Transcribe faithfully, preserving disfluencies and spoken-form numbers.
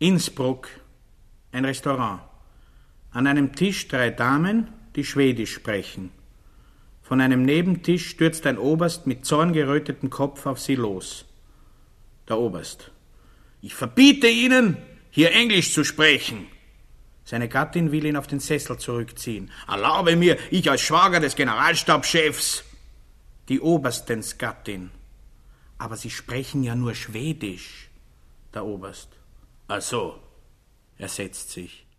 Innsbruck, ein Restaurant. An einem Tisch drei Damen, die Schwedisch sprechen. Von einem Nebentisch stürzt ein Oberst mit zorngerötetem Kopf auf sie los. Der Oberst. Ich verbiete Ihnen, hier Englisch zu sprechen. Seine Gattin will ihn auf den Sessel zurückziehen. Erlaube mir, ich als Schwager des Generalstabschefs. Die Oberstens Gattin. Aber Sie sprechen ja nur Schwedisch. Der Oberst. Ach so. Er setzt sich.